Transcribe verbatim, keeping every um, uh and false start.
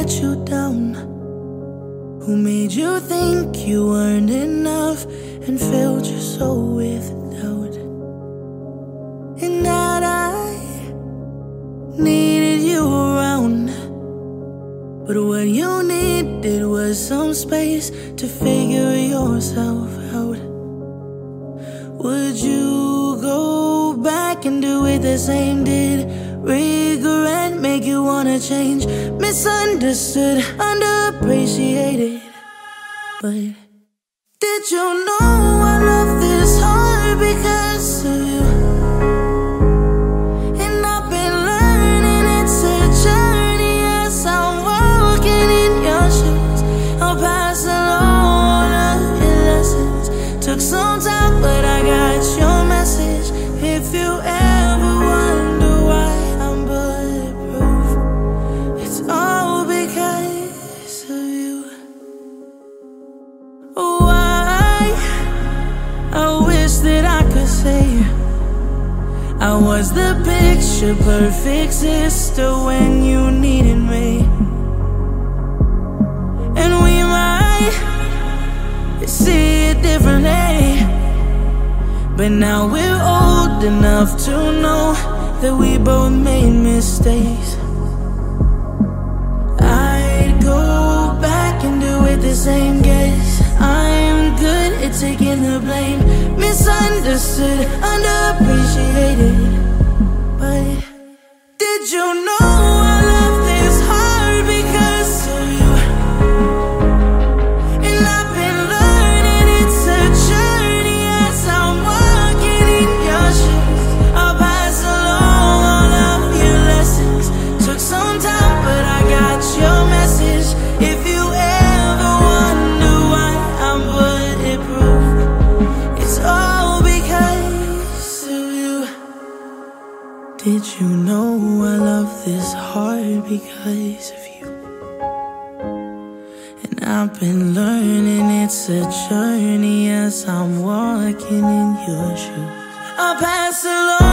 let you down? Who made you think you weren't enough and filled your soul with doubt? And that I needed you around, but what you needed was some space to figure yourself out. Would you go back and do it the same? Did regret make you wanna change? Misunderstood, underappreciated. But did you know I love this hard because of you? And I've been learning it's a journey as I'm walking in your shoes. I'll pass along all of your lessons. Took some time, but I got your message. If you ever wonder why I'm bulletproof, it's all because of you. Why? I wish that I could say I was the picture perfect sister when you needed me. And we might see it differently, but now we're old enough to know that we both made mistakes. I'd go back and do it the same, guess I'm good at taking the blame. Misunderstood, underappreciated. But did you know I love this hard because of you? And I've been learning it's a journey as I'm walking in your shoes. I'll pass along all of your lessons. Took some time, but I got your message. If you ever wonder why I'm bulletproof, it's all because of you. Did you know I love this hard because of you? And I've been learning it's a journey as I'm walking in your shoes. I'll pass along